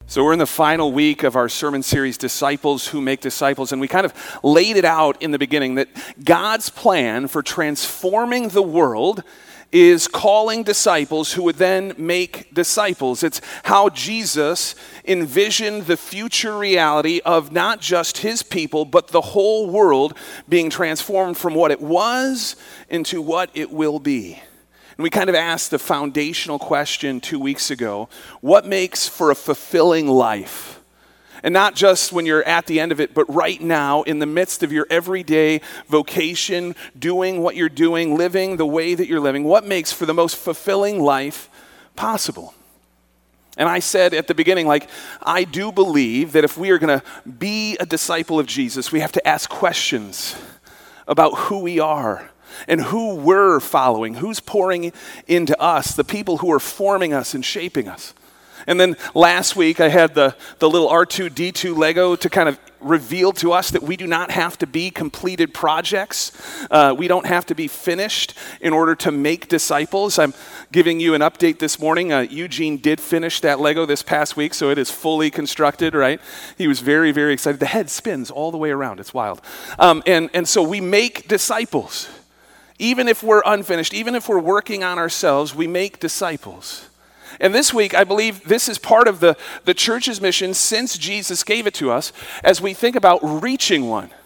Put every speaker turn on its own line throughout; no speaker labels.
So we're in the final week of our sermon series, Disciples Who Make Disciples, and we kind of laid it out in the beginning that God's plan for transforming the world is calling disciples who would then make disciples. It's how Jesus envisioned the future reality of not just his people, but the whole world being transformed from what it was into what it will be. And we kind of asked the foundational question 2 weeks ago, what makes for a fulfilling life? And not just when you're at the end of it, but right now in the midst of your everyday vocation, doing what you're doing, living the way that you're living, what makes for the most fulfilling life possible? And I said at the beginning, I do believe that if we are going to be a disciple of Jesus, we have to ask questions about who we are and who we're following, who's pouring into us, the people who are forming us and shaping us. And then last week I had the little R2-D2 Lego to kind of reveal to us that we do not have to be completed projects. We don't have to be finished in order to make disciples. I'm giving you an update this morning. Eugene did finish that Lego this past week, so it is fully constructed, right? He was very, very excited. The head spins all the way around. It's wild. And so we make disciples. Even if we're unfinished, even if we're working on ourselves, we make disciples. And this week, I believe this is part of the church's mission since Jesus gave it to us as we think about reaching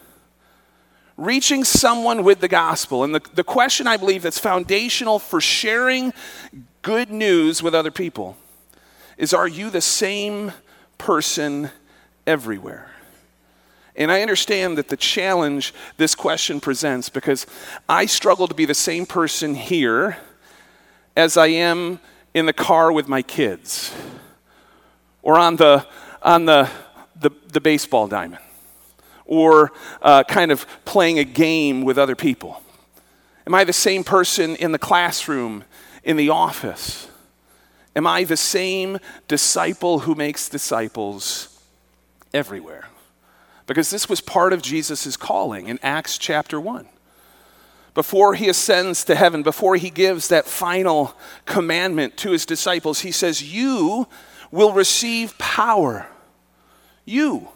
someone with the gospel. And the question I believe that's foundational for sharing good news with other people is, are you the same person everywhere? And I understand that the challenge this question presents because I struggle to be the same person here as I am in the car with my kids or on the baseball diamond or kind of playing a game with other people. Am I the same person in the classroom, in the office? Am I the same disciple who makes disciples everywhere? Because this was part of Jesus' calling in Acts chapter 1. Before he ascends to heaven, before he gives that final commandment to his disciples, he says, you will receive power. You.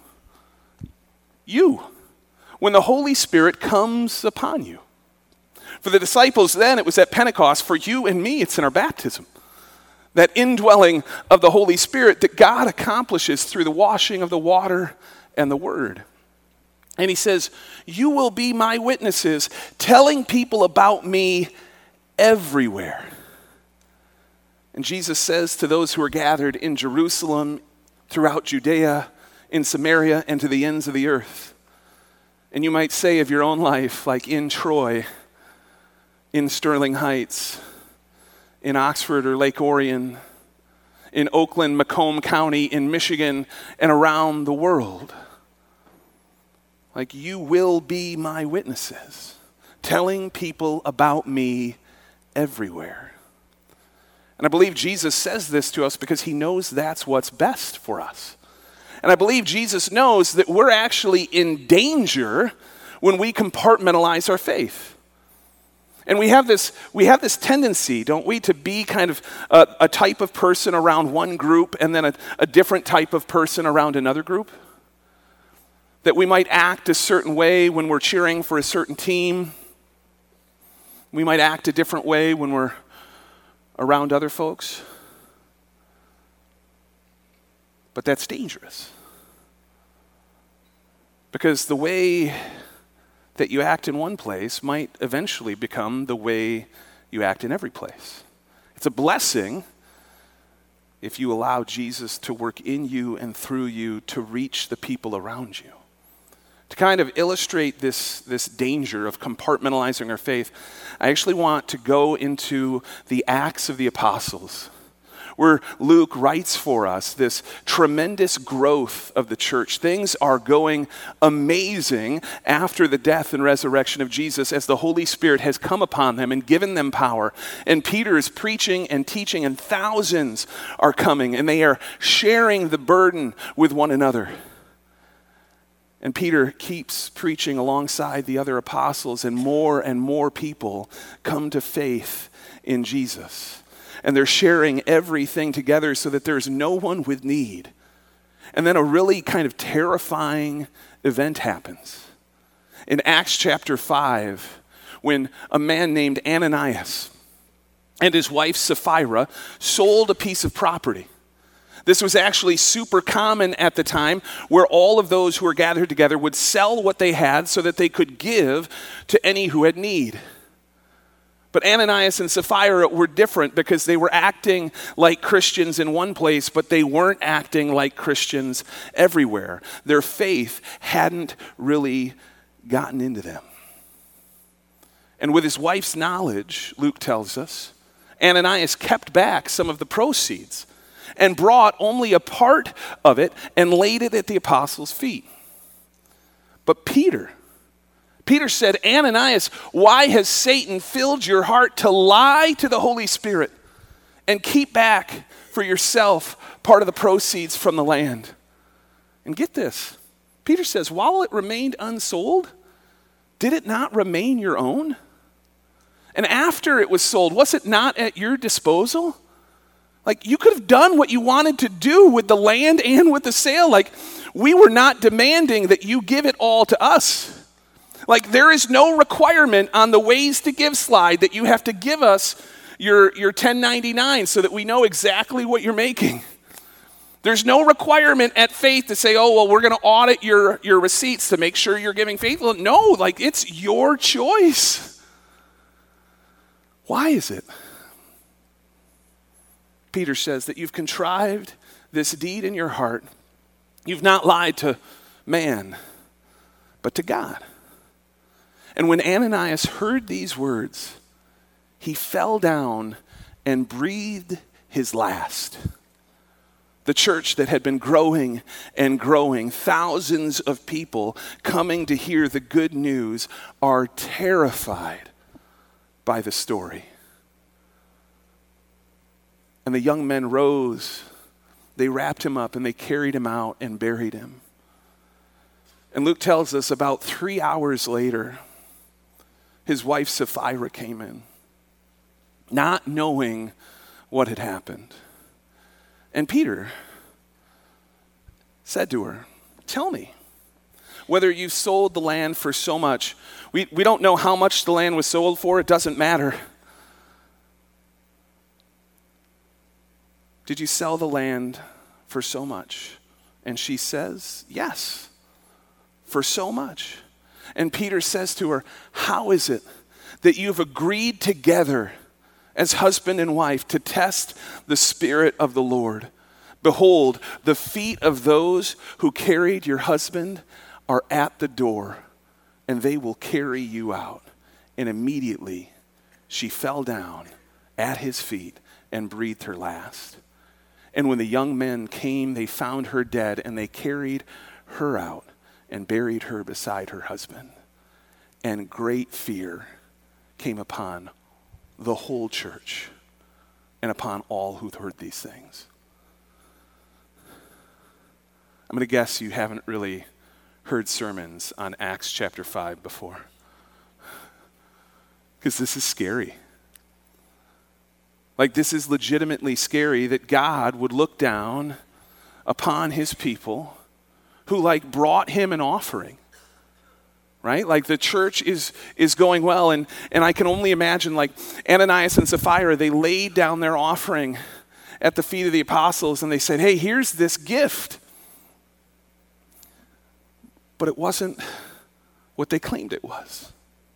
When the Holy Spirit comes upon you. For the disciples then, it was at Pentecost. For you and me, it's in our baptism. That indwelling of the Holy Spirit that God accomplishes through the washing of the water and the word. And he says, you will be my witnesses, telling people about me everywhere. And Jesus says to those who are gathered in Jerusalem, throughout Judea, in Samaria, and to the ends of the earth. And you might say of your own life, like in Troy, in Sterling Heights, in Oxford or Lake Orion, in Oakland, Macomb County, in Michigan, and around the world. Like, you will be my witnesses, telling people about me everywhere. And I believe Jesus says this to us because he knows that's what's best for us. And I believe Jesus knows that we're actually in danger when we compartmentalize our faith. And we have this tendency, don't we, to be kind of a type of person around one group and then a different type of person around another group. That we might act a certain way when we're cheering for a certain team. We might act a different way when we're around other folks. But that's dangerous. Because the way that you act in one place might eventually become the way you act in every place. It's a blessing if you allow Jesus to work in you and through you to reach the people around you. To kind of illustrate this danger of compartmentalizing our faith, I actually want to go into the Acts of the Apostles, where Luke writes for us this tremendous growth of the church. Things are going amazing after the death and resurrection of Jesus as the Holy Spirit has come upon them and given them power. And Peter is preaching and teaching, and thousands are coming, and they are sharing the burden with one another. And Peter keeps preaching alongside the other apostles, and more people come to faith in Jesus. And they're sharing everything together so that there's no one with need And then a really kind of terrifying event happens. In Acts chapter 5, when a man named Ananias and his wife Sapphira sold a piece of property. This was actually super common at the time, where all of those who were gathered together would sell what they had so that they could give to any who had need. But Ananias and Sapphira were different because they were acting like Christians in one place, but they weren't acting like Christians everywhere. Their faith hadn't really gotten into them. And with his wife's knowledge, Luke tells us, Ananias kept back some of the proceeds and brought only a part of it and laid it at the apostles' feet. But Peter said, Ananias, why has Satan filled your heart to lie to the Holy Spirit and keep back for yourself part of the proceeds from the land? And get this, Peter says, while it remained unsold, did it not remain your own? And after it was sold, was it not at your disposal? Like, you could have done what you wanted to do with the land and with the sale. Like, we were not demanding that you give it all to us. Like, there is no requirement on the ways to give slide that you have to give us your 1099 so that we know exactly what you're making. There's no requirement at Faith to say, oh, well, we're going to audit your receipts to make sure you're giving faithfully. No, like, it's your choice. Why is it? Peter says that you've contrived this deed in your heart. You've not lied to man, but to God. And when Ananias heard these words, he fell down and breathed his last. The church that had been growing and growing, thousands of people coming to hear the good news, are terrified by the story. And the young men rose, they wrapped him up, and they carried him out and buried him. And Luke tells us about 3 hours later, his wife Sapphira came in, not knowing what had happened. And Peter said to her, tell me, whether you sold the land for so much. We don't know how much the land was sold for. It doesn't matter. Did you sell the land for so much? And she says, yes, for so much. And Peter says to her, how is it that you've agreed together as husband and wife to test the Spirit of the Lord? Behold, the feet of those who carried your husband are at the door, and they will carry you out. And immediately she fell down at his feet and breathed her last. And when the young men came, they found her dead, and they carried her out and buried her beside her husband. And great fear came upon the whole church and upon all who heard these things. I'm going to guess you haven't really heard sermons on Acts chapter 5 before, because this is scary. Like, this is legitimately scary that God would look down upon his people who, like, brought him an offering, right? Like, the church is going well, and I can only imagine, like, Ananias and Sapphira, they laid down their offering at the feet of the apostles, and they said, hey, here's this gift. But it wasn't what they claimed it was.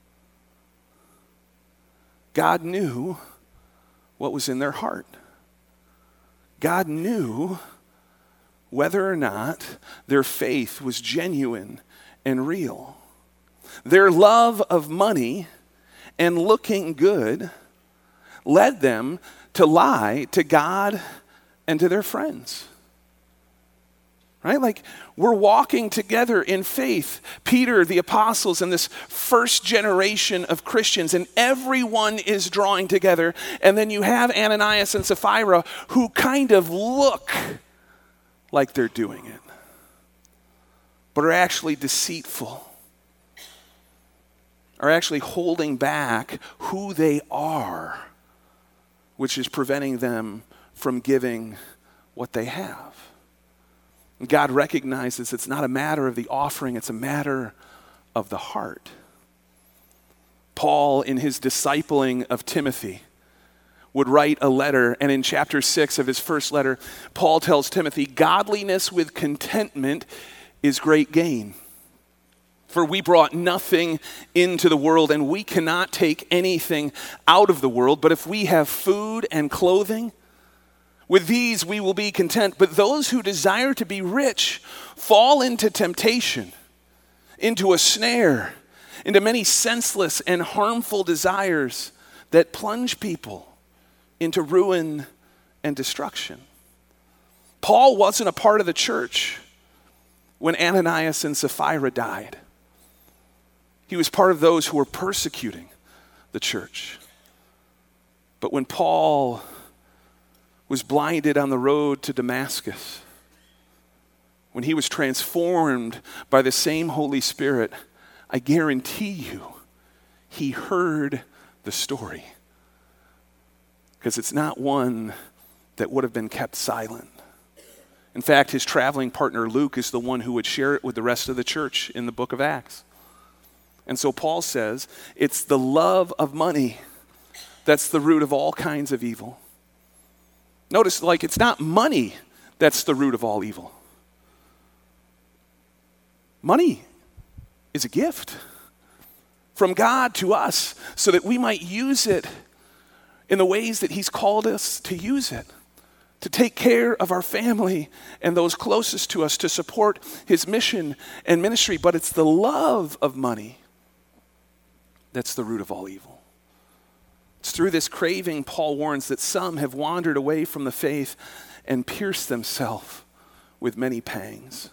God knew what was in their heart. God knew whether or not their faith was genuine and real. Their love of money and looking good led them to lie to God and to their friends. Right? Like, we're walking together in faith. Peter, the apostles, and this first generation of Christians, and everyone is drawing together. And then you have Ananias and Sapphira who kind of look like they're doing it, but are actually deceitful, are actually holding back who they are, which is preventing them from giving what they have. And God recognizes it's not a matter of the offering, it's a matter of the heart. Paul, in his discipling of Timothy, would write a letter, and in chapter 6 of his first letter, Paul tells Timothy, "Godliness with contentment is great gain. For we brought nothing into the world, and we cannot take anything out of the world. But if we have food and clothing, with these we will be content. But those who desire to be rich fall into temptation, into a snare, into many senseless and harmful desires that plunge people into ruin and destruction." Paul wasn't a part of the church when Ananias and Sapphira died. He was part of those who were persecuting the church. But when Paul was blinded on the road to Damascus, when he was transformed by the same Holy Spirit, I guarantee you, he heard the story. Because it's not one that would have been kept silent. In fact, his traveling partner Luke is the one who would share it with the rest of the church in the book of Acts. And so Paul says, it's the love of money that's the root of all kinds of evil. Notice, it's not money that's the root of all evil. Money is a gift from God to us so that we might use it in the ways that he's called us to use it, to take care of our family and those closest to us, to support his mission and ministry. But it's the love of money that's the root of all evil. It's through this craving, Paul warns, that some have wandered away from the faith and pierced themselves with many pangs.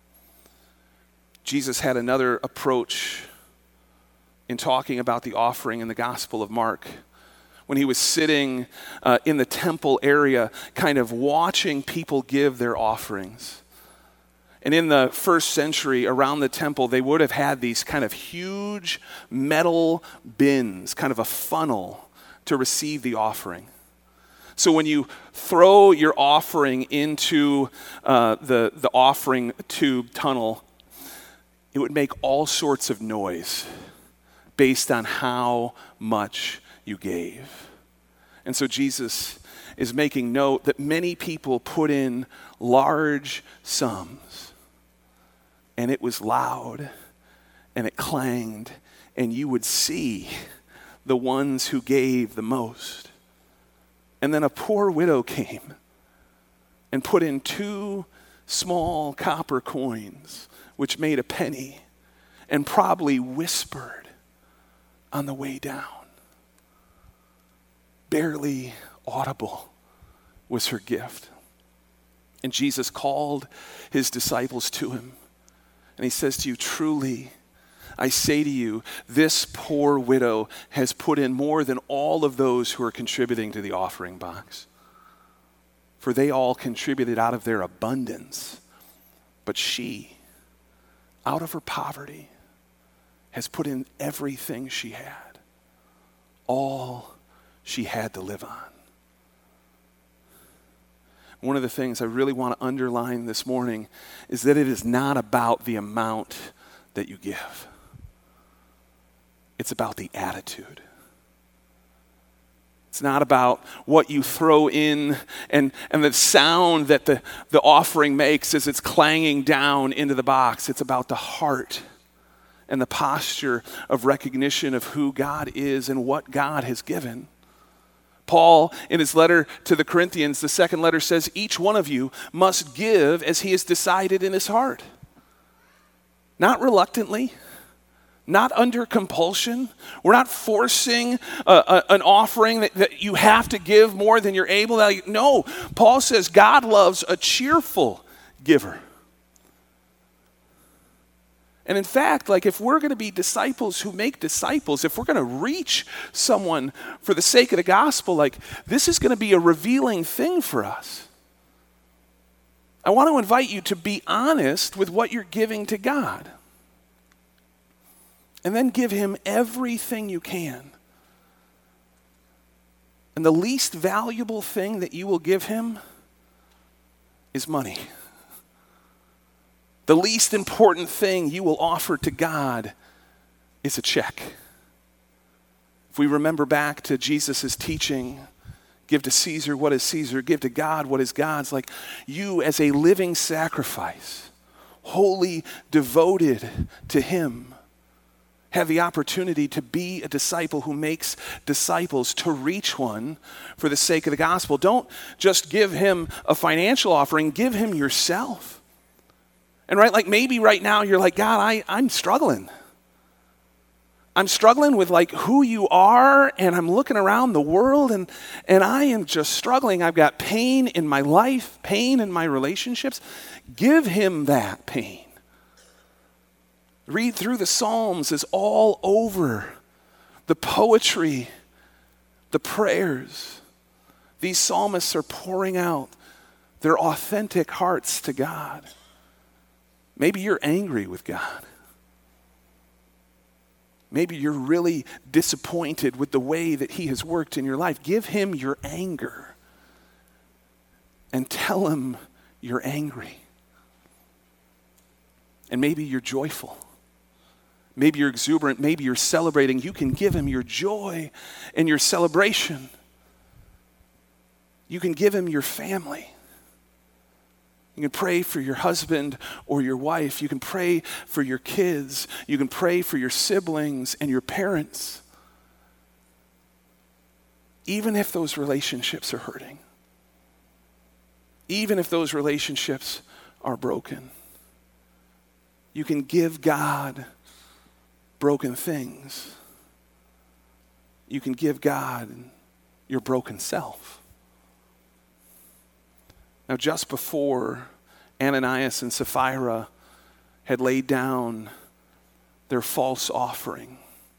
Jesus had another approach in talking about the offering in the Gospel of Mark, when he was sitting in the temple area, kind of watching people give their offerings. And in the first century, around the temple, they would have had these kind of huge metal bins, kind of a funnel to receive the offering. So when you throw your offering into the offering tube tunnel, it would make all sorts of noise based on how much you gave. And so Jesus is making note that many people put in large sums, and it was loud, and it clanged, and you would see the ones who gave the most. And then a poor widow came and put in 2 small copper coins, which made a penny, and probably whispered on the way down. Barely audible was her gift. And Jesus called his disciples to him. And he says to you, truly, I say to you, this poor widow has put in more than all of those who are contributing to the offering box. For they all contributed out of their abundance. But she, out of her poverty, has put in everything she had. All she had to live on. One of the things I really want to underline this morning is that it is not about the amount that you give. It's about the attitude. It's not about what you throw in and the sound that the offering makes as it's clanging down into the box. It's about the heart and the posture of recognition of who God is and what God has given. Paul, in his letter to the Corinthians, the second letter says, each one of you must give as he has decided in his heart. Not reluctantly, not under compulsion. We're not forcing an offering that you have to give more than you're able. No, Paul says God loves a cheerful giver. And in fact, if we're going to be disciples who make disciples, if we're going to reach someone for the sake of the gospel, this is going to be a revealing thing for us. I want to invite you to be honest with what you're giving to God. And then give him everything you can. And the least valuable thing that you will give him is money. The least important thing you will offer to God is a check. If we remember back to Jesus' teaching, give to Caesar what is Caesar, give to God what is God's. Like, you as a living sacrifice, wholly devoted to him, have the opportunity to be a disciple who makes disciples, to reach one for the sake of the gospel. Don't just give him a financial offering, give him yourself. And right, like maybe right now you're like, God, I'm struggling. I'm struggling with like who you are, and I'm looking around the world and I am just struggling. I've got pain in my life, pain in my relationships. Give him that pain. Read through the Psalms, is all over the poetry, the prayers. These psalmists are pouring out their authentic hearts to God. Maybe you're angry with God. Maybe you're really disappointed with the way that he has worked in your life. Give him your anger and tell him you're angry. And maybe you're joyful. Maybe you're exuberant. Maybe you're celebrating. You can give him your joy and your celebration. You can give him your family. You can pray for your husband or your wife. You can pray for your kids. You can pray for your siblings and your parents. Even if those relationships are hurting. Even if those relationships are broken. You can give God broken things. You can give God your broken self. Now, just before Ananias and Sapphira had laid down their false offering,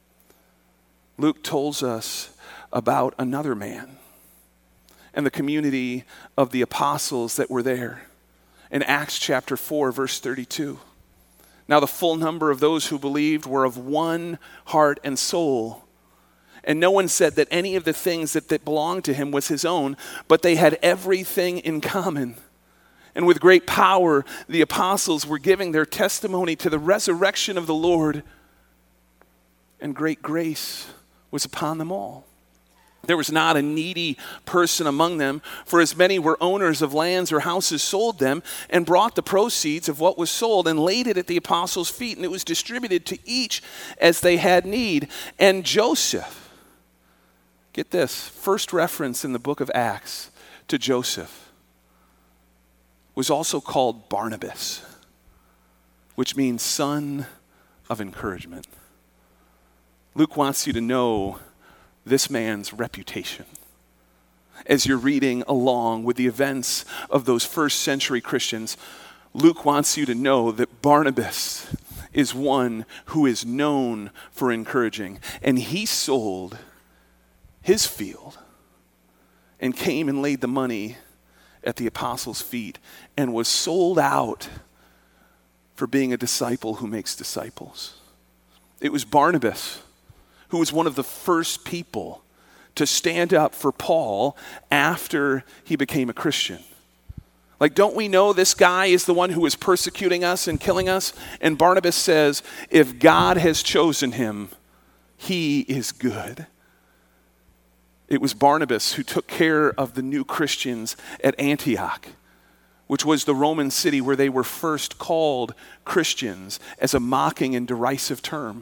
Luke tells us about another man and the community of the apostles that were there. In Acts chapter 4, verse 32. Now the full number of those who believed were of one heart and soul. And no one said that any of the things that belonged to him was his own, but they had everything in common. And with great power, the apostles were giving their testimony to the resurrection of the Lord. And great grace was upon them all. There was not a needy person among them, for as many were owners of lands or houses sold them and brought the proceeds of what was sold and laid it at the apostles' feet, and it was distributed to each as they had need. And Joseph, get this, first reference in the book of Acts to Joseph, was also called Barnabas, which means son of encouragement. Luke wants you to know this man's reputation. As you're reading along with the events of those first century Christians, Luke wants you to know that Barnabas is one who is known for encouraging. And he sold his field and came and laid the money at the apostles' feet and was sold out for being a disciple who makes disciples. It was Barnabas who was one of the first people to stand up for Paul after he became a Christian. Like, don't we know this guy is the one who is persecuting us and killing us? And Barnabas says, if God has chosen him, he is good. It was Barnabas who took care of the new Christians at Antioch, which was the Roman city where they were first called Christians as a mocking and derisive term.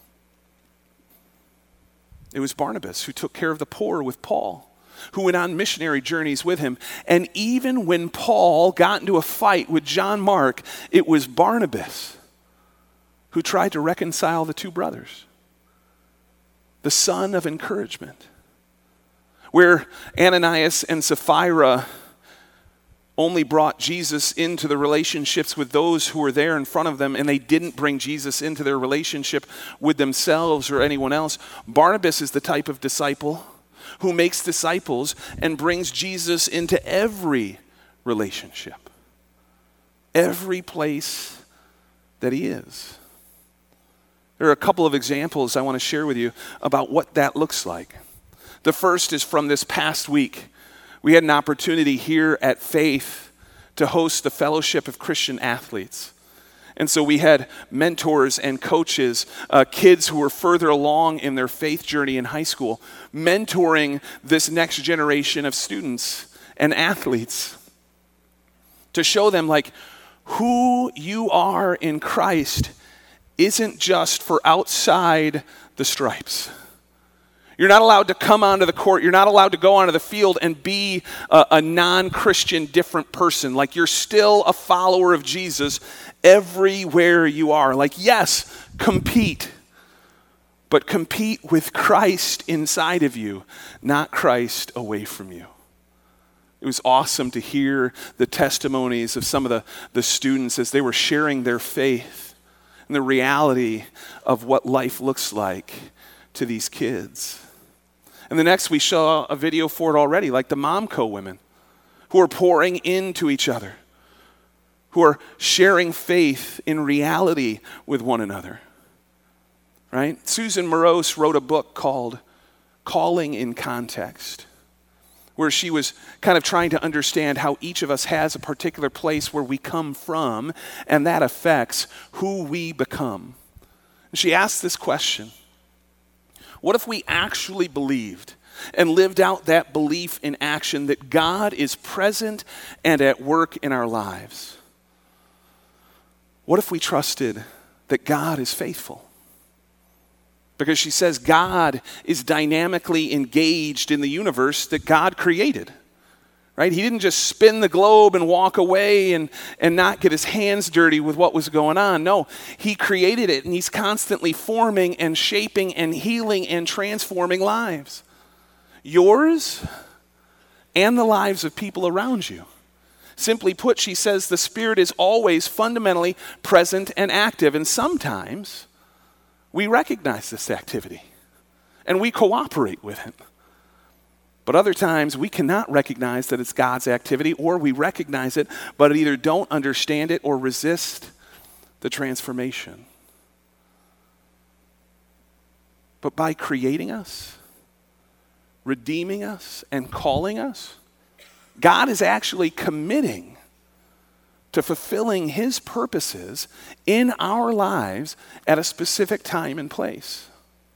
It was Barnabas who took care of the poor with Paul, who went on missionary journeys with him. And even when Paul got into a fight with John Mark, it was Barnabas who tried to reconcile the two brothers. The son of encouragement. Where Ananias and Sapphira only brought Jesus into the relationships with those who were there in front of them, and they didn't bring Jesus into their relationship with themselves or anyone else. Barnabas is the type of disciple who makes disciples and brings Jesus into every relationship, every place that he is. There are a couple of examples I want to share with you about what that looks like. The first is from this past week. We had an opportunity here at Faith to host the Fellowship of Christian Athletes. And so we had mentors and coaches, kids who were further along in their faith journey in high school, mentoring this next generation of students and athletes to show them like who you are in Christ isn't just for outside the stripes. You're not allowed to come onto the court. You're not allowed to go onto the field and be a non-Christian different person. Like you're still a follower of Jesus everywhere you are. Like, yes, compete, but compete with Christ inside of you, not Christ away from you. It was awesome to hear the testimonies of some of the students as they were sharing their faith and the reality of what life looks like to these kids. And the next we saw a video for it already, like the Momco women who are pouring into each other, who are sharing faith in reality with one another, right? Susan Morose wrote a book called Calling in Context, where she was kind of trying to understand how each of us has a particular place where we come from, and that affects who we become. And she asked this question: what if we actually believed and lived out that belief in action that God is present and at work in our lives? What if we trusted that God is faithful? Because she says God is dynamically engaged in the universe that God created, right? He didn't just spin the globe and walk away and not get his hands dirty with what was going on. No, he created it, and he's constantly forming and shaping and healing and transforming lives. Yours and the lives of people around you. Simply put, she says the Spirit is always fundamentally present and active, and sometimes we recognize this activity and we cooperate with it. But other times we cannot recognize that it's God's activity, or we recognize it but either don't understand it or resist the transformation. But by creating us, redeeming us, and calling us, God is actually committing to fulfilling his purposes in our lives at a specific time and place.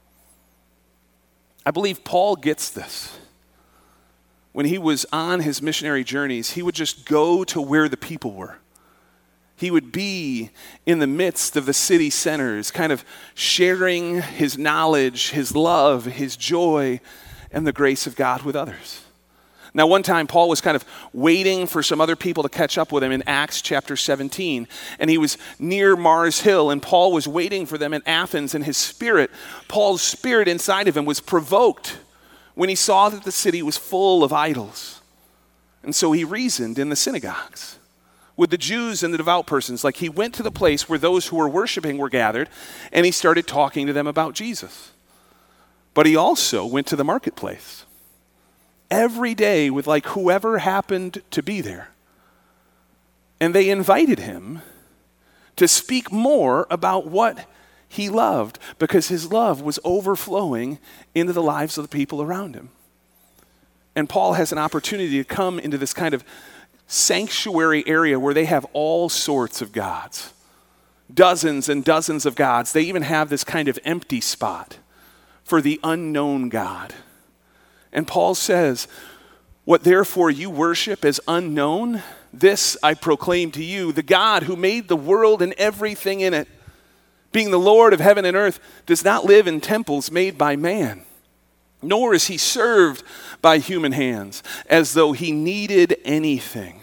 I believe Paul gets this. When he was on his missionary journeys, he would just go to where the people were. He would be in the midst of the city centers, kind of sharing his knowledge, his love, his joy, and the grace of God with others. Now, one time, Paul was kind of waiting for some other people to catch up with him in Acts chapter 17. And he was near Mars Hill, and Paul was waiting for them in Athens. And Paul's spirit inside of him was provoked when he saw that the city was full of idols. And so he reasoned in the synagogues with the Jews and the devout persons. Like, he went to the place where those who were worshiping were gathered, and he started talking to them about Jesus. But he also went to the marketplace every day with like whoever happened to be there. And they invited him to speak more about what he loved, because his love was overflowing into the lives of the people around him. And Paul has an opportunity to come into this kind of sanctuary area where they have all sorts of gods, dozens and dozens of gods. They even have this kind of empty spot for the unknown God. And Paul says, what therefore you worship as unknown, this I proclaim to you: the God who made the world and everything in it, being the Lord of heaven and earth, does not live in temples made by man, nor is he served by human hands as though he needed anything,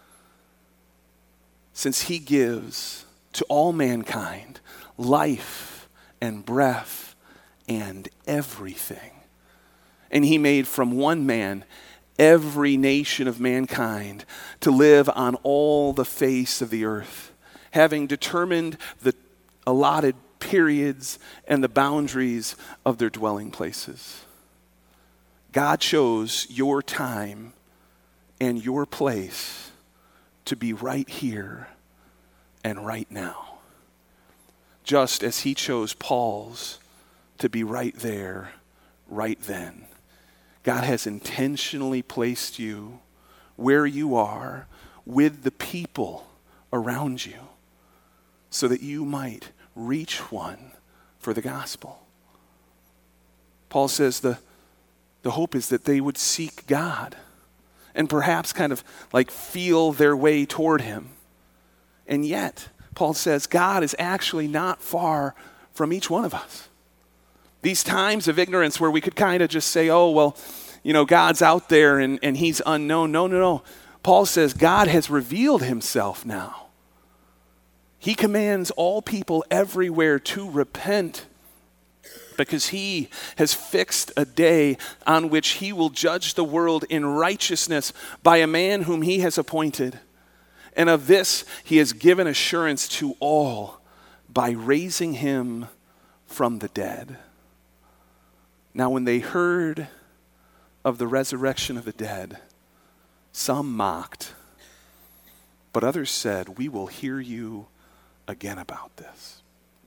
since he gives to all mankind life and breath and everything. And he made from one man every nation of mankind to live on all the face of the earth, having determined the allotted periods and the boundaries of their dwelling places. God chose your time and your place to be right here and right now, just as he chose Paul's to be right there, right then. God has intentionally placed you where you are with the people around you so that you might reach one for the gospel. Paul says the hope is that they would seek God and perhaps kind of like feel their way toward him. And yet, Paul says, God is actually not far from each one of us. These times of ignorance where we could kind of just say, oh, well, God's out there and he's unknown. No. Paul says God has revealed himself now. He commands all people everywhere to repent because he has fixed a day on which he will judge the world in righteousness by a man whom he has appointed. And of this he has given assurance to all by raising him from the dead. Now when they heard of the resurrection of the dead, some mocked, but others said, we will hear you again about this.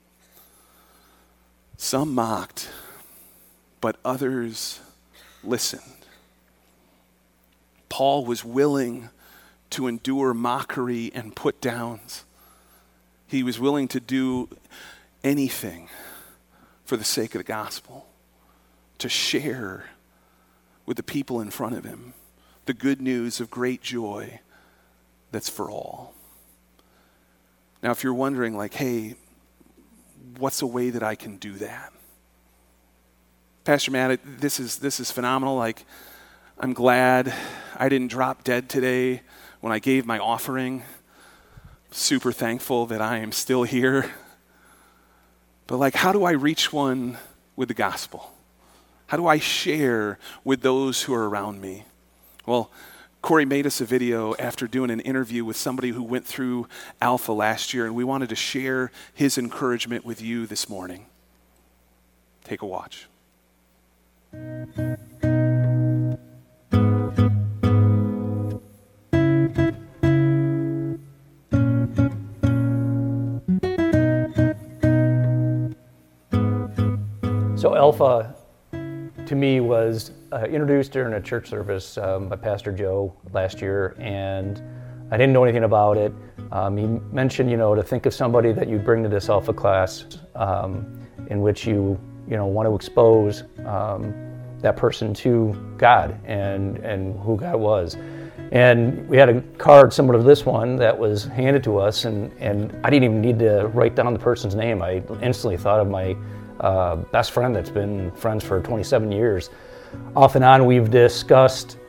Some mocked, but others listened. Paul was willing to endure mockery and put downs. He was willing to do anything for the sake of the gospel, to share with the people in front of him the good news of great joy that's for all. Now, if you're wondering, like, hey, what's a way that I can do that? Pastor Matt, this is phenomenal. Like, I'm glad I didn't drop dead today when I gave my offering. Super thankful that I am still here. But like, how do I reach one with the gospel? How do I share with those who are around me? Well, Corey made us a video after doing an interview with somebody who went through Alpha last year, and we wanted to share his encouragement with you this morning. Take a watch.
So Alpha, to me, was introduced during a church service by Pastor Joe last year, and I didn't know anything about it. He mentioned, to think of somebody that you'd bring to this Alpha class in which you want to expose that person to God and who God was. And we had a card similar to this one that was handed to us, and I didn't even need to write down the person's name. I instantly thought of my best friend that's been friends for 27 years. Off and on, we've discussed,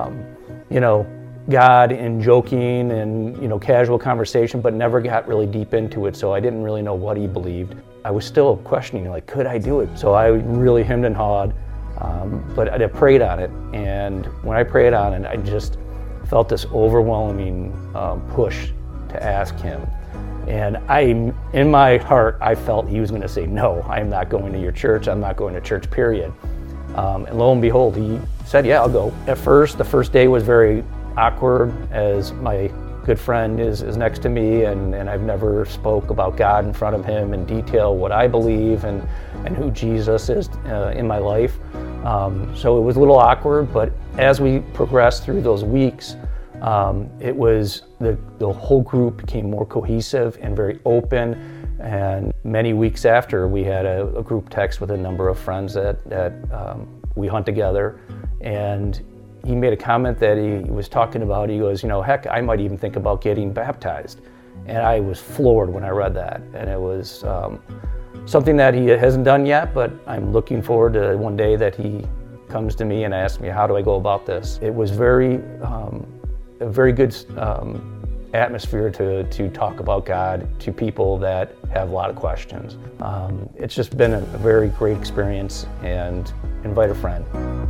God in joking and, casual conversation, but never got really deep into it, so I didn't really know what he believed. I was still questioning, could I do it? So I really hemmed and hawed, but I prayed on it, and when I prayed on it, I just felt this overwhelming push to ask him. And in my heart, I felt he was going to say, no, I'm not going to your church. I'm not going to church, period. And lo and behold, he said, yeah, I'll go. At first, the first day was very awkward, as my good friend is next to me, and I've never spoke about God in front of him in detail, what I believe and who Jesus is in my life. So it was a little awkward, but as we progressed through those weeks, it was the whole group became more cohesive and very open. And many weeks after, we had a group text with a number of friends that we hunt together, and he made a comment that he was talking about. He goes, heck, I might even think about getting baptized. And I was floored when I read that, and it was something that he hasn't done yet, but I'm looking forward to one day that he comes to me and asks me, how do I go about this? It was a very good atmosphere to talk about God to people that have a lot of questions. It's just been a very great experience, and invite a friend.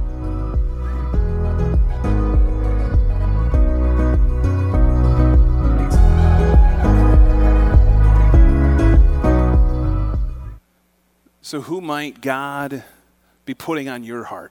So who might God be putting on your heart?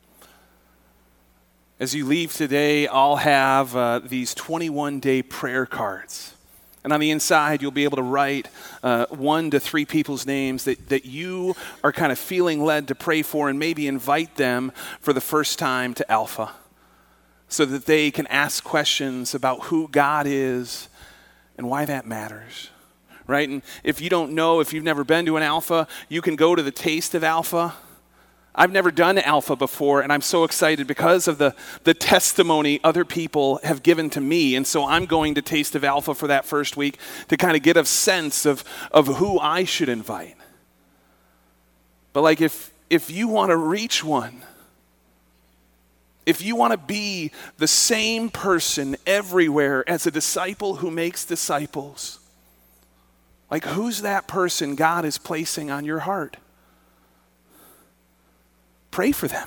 As you leave today, I'll have these 21-day prayer cards. And on the inside, you'll be able to write 1 to 3 people's names that you are kind of feeling led to pray for, and maybe invite them for the first time to Alpha, so that they can ask questions about who God is and why that matters. right? And if you don't know, if you've never been to an Alpha, you can go to the Taste of Alpha. I've never done Alpha before, and I'm so excited because of the testimony other people have given to me. And so I'm going to Taste of Alpha for that first week to kind of get a sense of who I should invite. But like if you want to reach one, if you want to be the same person everywhere as a disciple who makes disciples, like who's that person God is placing on your heart? Pray for them.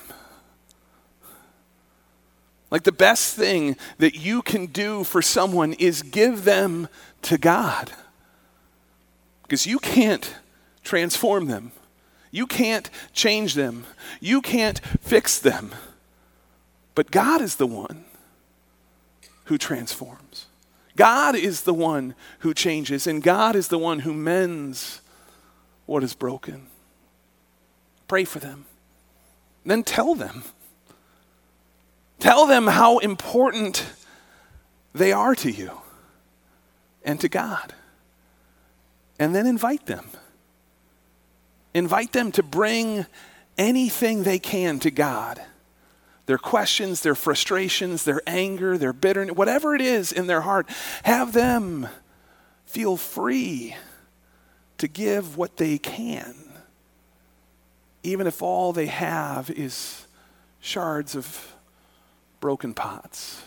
Like the best thing that you can do for someone is give them to God. Because you can't transform them. You can't change them. You can't fix them. But God is the one who transforms. God is the one who changes. And God is the one who mends what is broken. Pray for them. Then tell them. Tell them how important they are to you and to God. And then invite them. Invite them to bring anything they can to God. Their questions, their frustrations, their anger, their bitterness, whatever it is in their heart, have them feel free to give what they can. Even if all they have is shards of broken pots.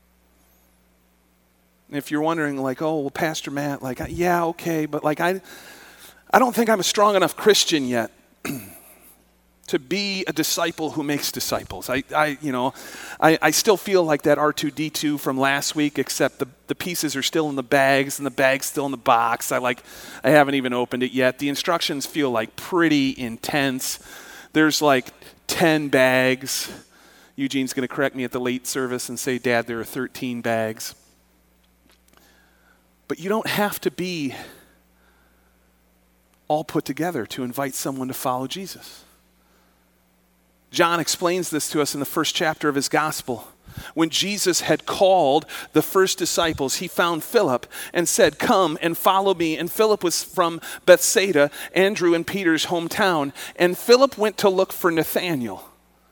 And if you're wondering, like, oh, well, Pastor Matt, like, yeah, okay, but like, I don't think I'm a strong enough Christian yet to be a disciple who makes disciples. I still feel like that R2-D2 from last week, except the pieces are still in the bags and the bag's still in the box. I haven't even opened it yet. The instructions feel like pretty intense. There's like 10 bags. Eugene's going to correct me at the late service and say, Dad, there are 13 bags. But you don't have to be all put together to invite someone to follow Jesus. John explains this to us in the first chapter of his gospel. When Jesus had called the first disciples, he found Philip and said, "Come and follow me." And Philip was from Bethsaida, Andrew and Peter's hometown. And Philip went to look for Nathanael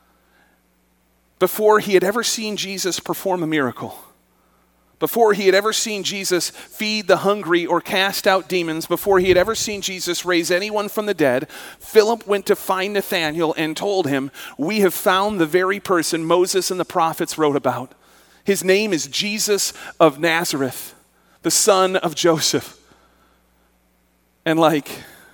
before he had ever seen Jesus perform a miracle. Before he had ever seen Jesus feed the hungry or cast out demons, before he had ever seen Jesus raise anyone from the dead, Philip went to find Nathanael and told him, "We have found the very person Moses and the prophets wrote about. His name is Jesus of Nazareth, the son of Joseph." And like,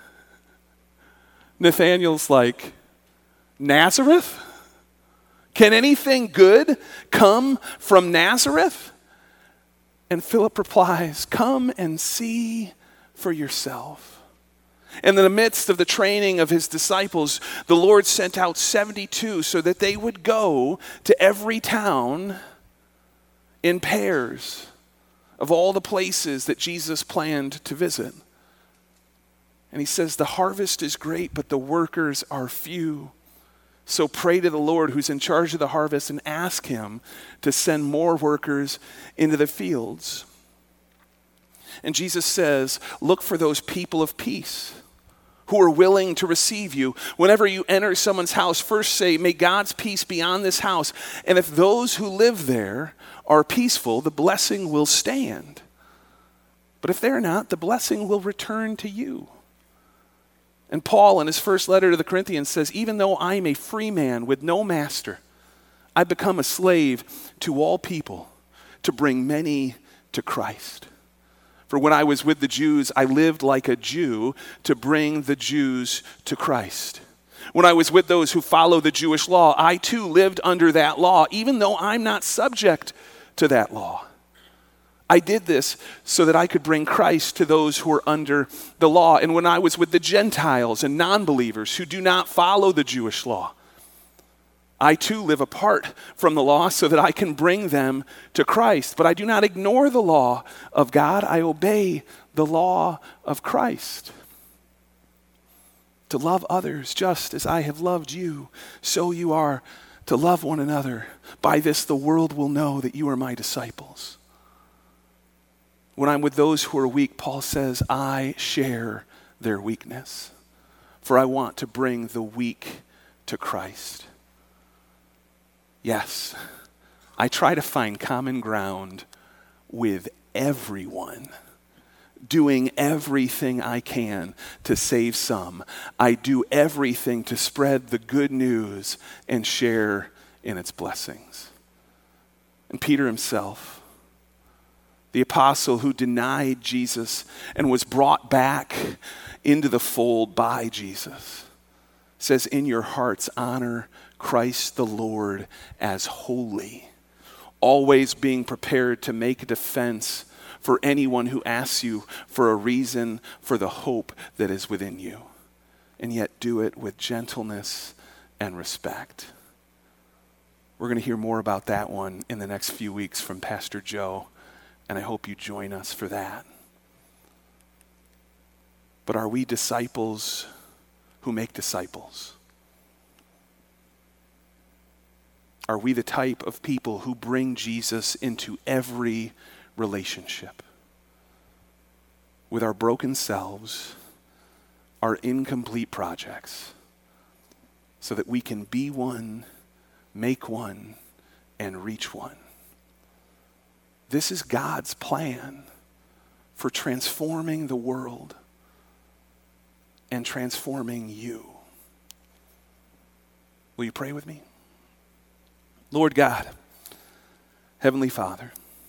Nathanael's like, Nazareth? Can anything good come from Nazareth? And Philip replies, "Come and see for yourself." And in the midst of the training of his disciples, the Lord sent out 72 so that they would go to every town in pairs of all the places that Jesus planned to visit. And he says, the harvest is great, but the workers are few. So pray to the Lord who's in charge of the harvest and ask him to send more workers into the fields. And Jesus says, look for those people of peace who are willing to receive you. Whenever you enter someone's house, first say, "May God's peace be on this house." And if those who live there are peaceful, the blessing will stand. But if they're not, the blessing will return to you. And Paul, in his first letter to the Corinthians, says, "Even though I am a free man with no master, I become a slave to all people to bring many to Christ. For when I was with the Jews, I lived like a Jew to bring the Jews to Christ. When I was with those who follow the Jewish law, I too lived under that law, even though I'm not subject to that law. I did this so that I could bring Christ to those who are under the law. And when I was with the Gentiles and non-believers who do not follow the Jewish law, I too live apart from the law so that I can bring them to Christ. But I do not ignore the law of God. I obey the law of Christ. To love others just as I have loved you, so you are to love one another. By this the world will know that you are my disciples, When I'm with those who are weak, Paul says, I share their weakness, for I want to bring the weak to Christ. Yes, I try to find common ground with everyone, doing everything I can to save some. I do everything to spread the good news and share in its blessings. And Peter himself, the apostle who denied Jesus and was brought back into the fold by Jesus, says, in your hearts honor Christ the Lord as holy, always being prepared to make a defense for anyone who asks you for a reason for the hope that is within you, and yet do it with gentleness and respect. We're going to hear more about that one in the next few weeks from Pastor Joe, and I hope you join us for that. But are we disciples who make disciples? Are we the type of people who bring Jesus into every relationship? With our broken selves, our incomplete projects, so that we can be one, make one, and reach one. This is God's plan for transforming the world and transforming you. Will you pray with me? Lord God, Heavenly Father,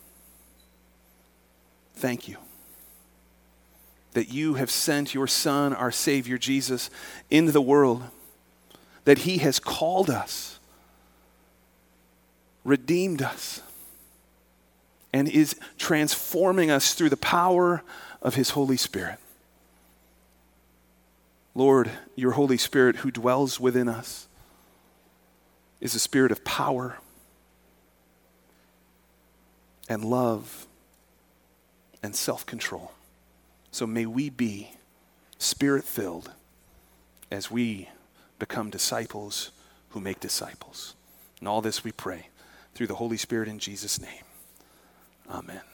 thank you that you have sent your Son, our Savior Jesus, into the world, that he has called us, redeemed us, and is transforming us through the power of his Holy Spirit. Lord, your Holy Spirit who dwells within us is a spirit of power and love and self-control. So may we be Spirit-filled as we become disciples who make disciples. And all this we pray through the Holy Spirit in Jesus' name. Amen.